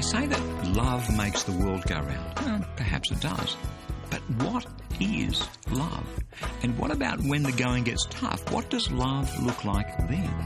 say that love makes the world go round. Well, perhaps it does. But what is love? And what about when the going gets tough? What does love look like then?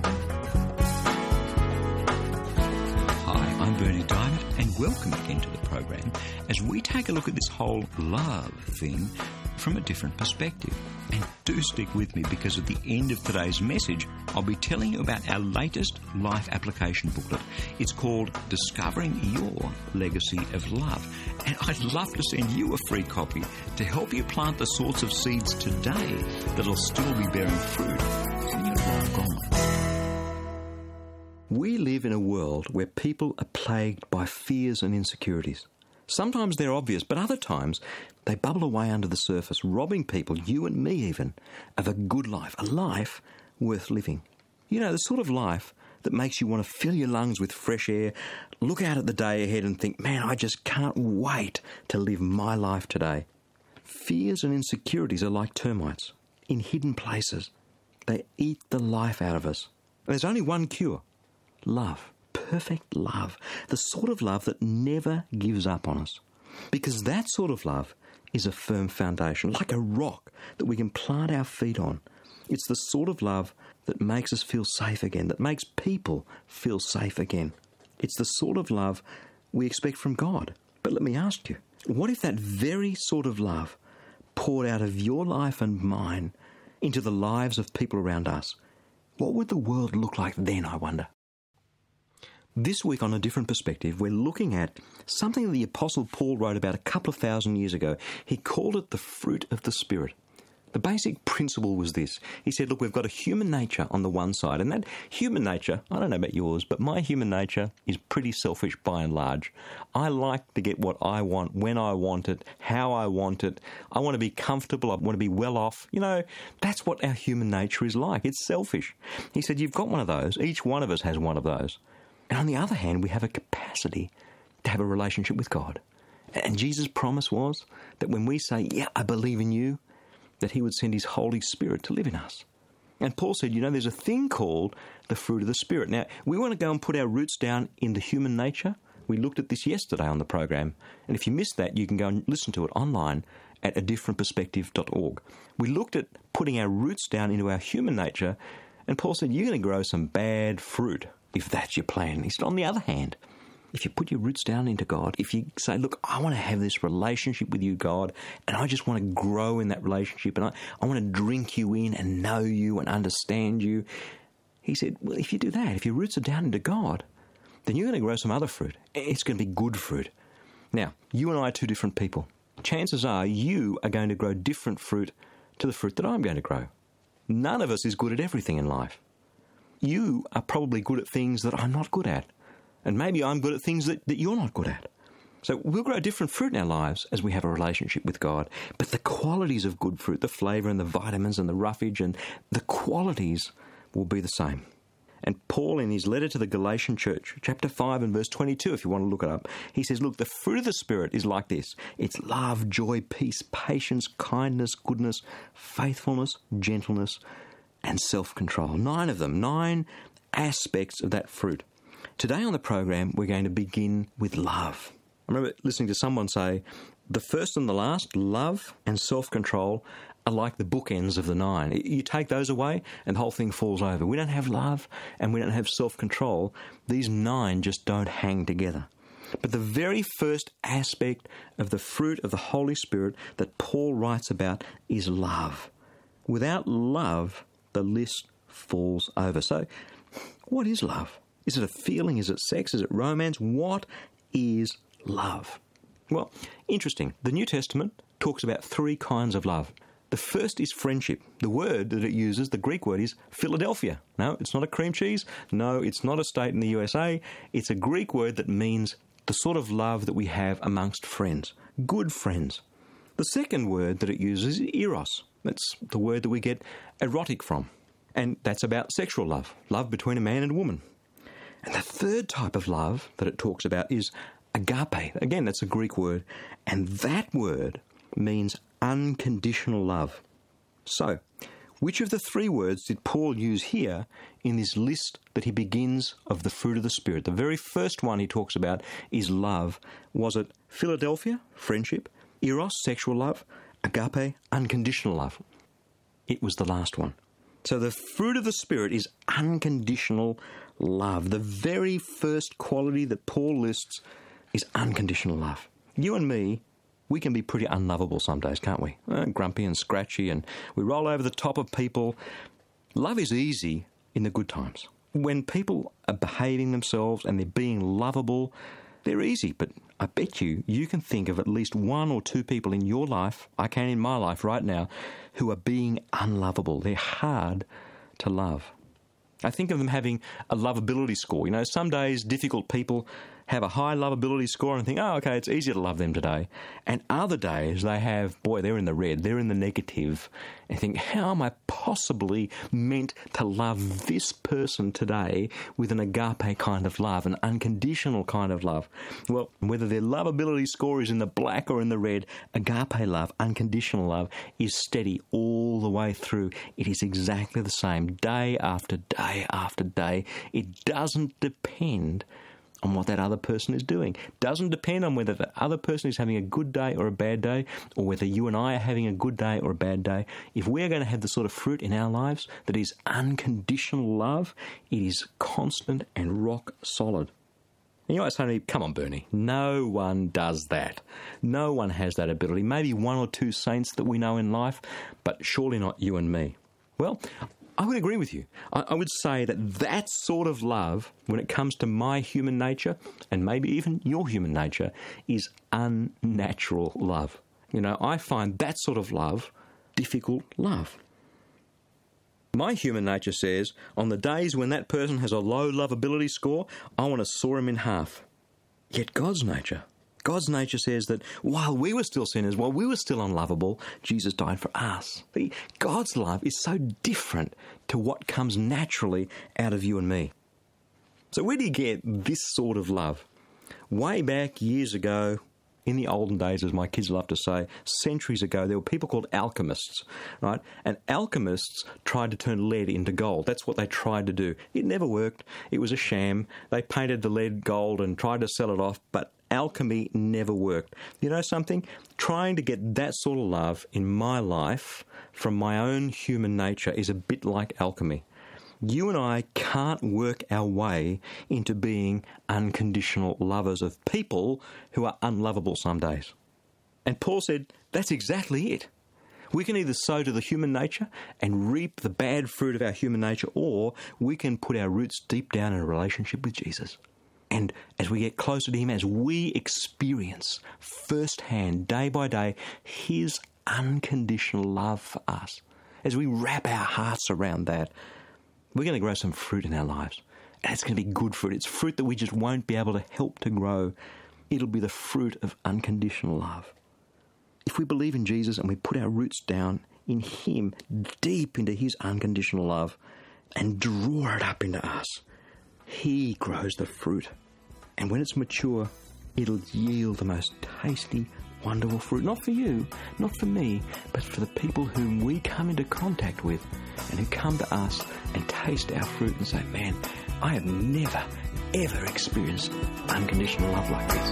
Hi, I'm Bernie Diamond, and welcome again to the program as we take a look at this whole love thing from a different perspective. And do stick with me, because at the end of today's message, I'll be telling you about our latest life application booklet. It's called Discovering Your Legacy of Love. And I'd love to send you a free copy to help you plant the sorts of seeds today that'll still be bearing fruit when you're long gone. We live in a world where people are plagued by fears and insecurities. Sometimes they're obvious, but other times they bubble away under the surface, robbing people, you and me even, of a good life, a life worth living. You know, the sort of life that makes you want to fill your lungs with fresh air, look out at the day ahead and think, man, I just can't wait to live my life today. Fears and insecurities are like termites in hidden places. They eat the life out of us. And there's only one cure: love. Perfect love, the sort of love that never gives up on us. Because that sort of love is a firm foundation, like a rock that we can plant our feet on. It's the sort of love that makes us feel safe again, that makes people feel safe again. It's the sort of love we expect from God. But let me ask you, what if that very sort of love poured out of your life and mine into the lives of people around us? What would the world look like then, I wonder? This week on A Different Perspective, we're looking at something the Apostle Paul wrote about a couple of thousand years ago. He called it the fruit of the Spirit. The basic principle was this. He said, look, we've got a human nature on the one side, and that human nature, I don't know about yours, but my human nature is pretty selfish by and large. I like to get what I want, when I want it, how I want it. I want to be comfortable. I want to be well off. You know, that's what our human nature is like. It's selfish. He said, you've got one of those. Each one of us has one of those. And on the other hand, we have a capacity to have a relationship with God. And Jesus' promise was that when we say, yeah, I believe in you, that he would send his Holy Spirit to live in us. And Paul said, you know, there's a thing called the fruit of the Spirit. Now, we want to go and put our roots down in the human nature. We looked at this yesterday on the program. And if you missed that, you can go and listen to it online at adifferentperspective.org. We looked at putting our roots down into our human nature. And Paul said, you're going to grow some bad fruit if that's your plan. He said, on the other hand, if you put your roots down into God, if you say, look, I want to have this relationship with you, God, and I just want to grow in that relationship, and I want to drink you in and know you and understand you. He said, well, if you do that, if your roots are down into God, then you're going to grow some other fruit. It's going to be good fruit. Now, you and I are two different people. Chances are you are going to grow different fruit to the fruit that I'm going to grow. None of us is good at everything in life. You are probably good at things that I'm not good at. And maybe I'm good at things that you're not good at. So we'll grow different fruit in our lives as we have a relationship with God. But the qualities of good fruit, the flavour and the vitamins and the roughage and the qualities will be the same. And Paul, in his letter to the Galatian church, chapter 5 and verse 22, if you want to look it up, he says, look, the fruit of the Spirit is like this. It's love, joy, peace, patience, kindness, goodness, faithfulness, gentleness, and self-control. 9 of them, 9 aspects of that fruit. Today on the program, we're going to begin with love. I remember listening to someone say, the first and the last, love and self-control, are like the bookends of the 9. You take those away and the whole thing falls over. We don't have love and we don't have self-control. These 9 just don't hang together. But the very first aspect of the fruit of the Holy Spirit that Paul writes about is love. Without love, the list falls over. So, what is love? Is it a feeling? Is it sex? Is it romance? What is love? Well, interesting. The New Testament talks about 3 kinds of love. The first is friendship. The word that it uses, the Greek word, is Philadelphia. No, it's not a cream cheese. No, it's not a state in the USA. It's a Greek word that means the sort of love that we have amongst friends, good friends. The second word that it uses is eros. That's the word that we get erotic from. And that's about sexual love, love between a man and a woman. And the third type of love that it talks about is agape. Again, that's a Greek word. And that word means unconditional love. So, Which of the three words did Paul use here in this list that he begins of the fruit of the Spirit? The very first one he talks about is love. Was it Philadelphia, friendship, eros, sexual love, agape, unconditional love? It was the last one. So the fruit of the Spirit is unconditional love. The very first quality that Paul lists is unconditional love. You and me, we can be pretty unlovable some days, can't we? Grumpy and scratchy, and we roll over the top of people. Love is easy in the good times. When people are behaving themselves and they're being lovable, they're easy. But I bet you can think of at least one or two people in your life, I can in my life right now, who are being unlovable. They're hard to love. I think of them having a lovability score. You know, some days difficult people have a high lovability score and think, oh, okay, it's easier to love them today. And other days they have, they're in the red, they're in the negative, and think, how am I possibly meant to love this person today with an agape kind of love, an unconditional kind of love? Well, whether their lovability score is in the black or in the red, agape love, unconditional love, is steady all the way through. It is exactly the same day after day after day. It doesn't depend on what that other person is doing. Doesn't depend on whether the other person is having a good day or a bad day, or whether you and I are having a good day or a bad day. If we're going to have the sort of fruit in our lives that is unconditional love, it is constant and rock solid. And you might say to me, come on, Bernie, no one does that. No one has that ability. Maybe one or two saints that we know in life, but surely not you and me. Well, I would agree with you. I would say that sort of love, when it comes to my human nature, and maybe even your human nature, is unnatural love. You know, I find that sort of love difficult love. My human nature says, on the days when that person has a low lovability score, I want to saw him in half. Yet God's nature says that while we were still sinners, while we were still unlovable, Jesus died for us. God's love is so different to what comes naturally out of you and me. So where do you get this sort of love? Way back years ago, in the olden days, as my kids love to say, centuries ago, there were people called alchemists, right? And alchemists tried to turn lead into gold. That's what they tried to do. It never worked. It was a sham. They painted the lead gold and tried to sell it off, but alchemy never worked. You know something? Trying to get that sort of love in my life from my own human nature is a bit like alchemy. You and I can't work our way into being unconditional lovers of people who are unlovable some days. And Paul said, that's exactly it. We can either sow to the human nature and reap the bad fruit of our human nature, or we can put our roots deep down in a relationship with Jesus. And as we get closer to him, as we experience firsthand, day by day, his unconditional love for us, as we wrap our hearts around that, we're going to grow some fruit in our lives. And it's going to be good fruit. It's fruit that we just won't be able to help to grow. It'll be the fruit of unconditional love. If we believe in Jesus and we put our roots down in him, deep into his unconditional love, and draw it up into us, he grows the fruit. And when it's mature, it'll yield the most tasty, wonderful fruit. Not for you, not for me, but for the people whom we come into contact with and who come to us and taste our fruit and say, man, I have never, ever experienced unconditional love like this.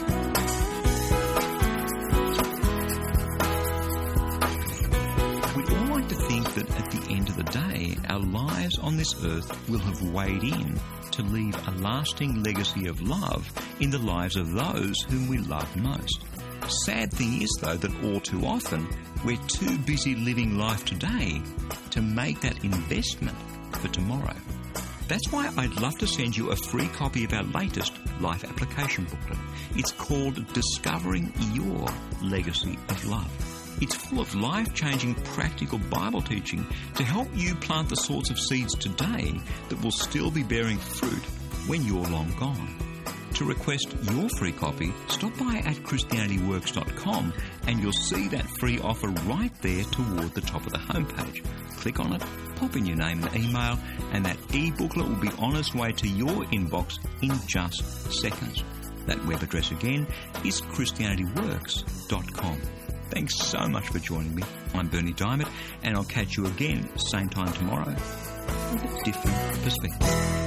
We all like to think that at the end of the day, our lives on this earth will have weighed in to leave a lasting legacy of love in the lives of those whom we love most. Sad thing is, though, that all too often we're too busy living life today to make that investment for tomorrow. That's why I'd love to send you a free copy of our latest life application booklet. It's called Discovering Your Legacy of Love. It's full of life-changing practical Bible teaching to help you plant the sorts of seeds today that will still be bearing fruit when you're long gone. To request your free copy, stop by at ChristianityWorks.com and you'll see that free offer right there toward the top of the homepage. Click on it, pop in your name and email, and that e-booklet will be on its way to your inbox in just seconds. That web address again is ChristianityWorks.com. Thanks so much for joining me. I'm Berni Dymet, and I'll catch you again same time tomorrow with a different perspective.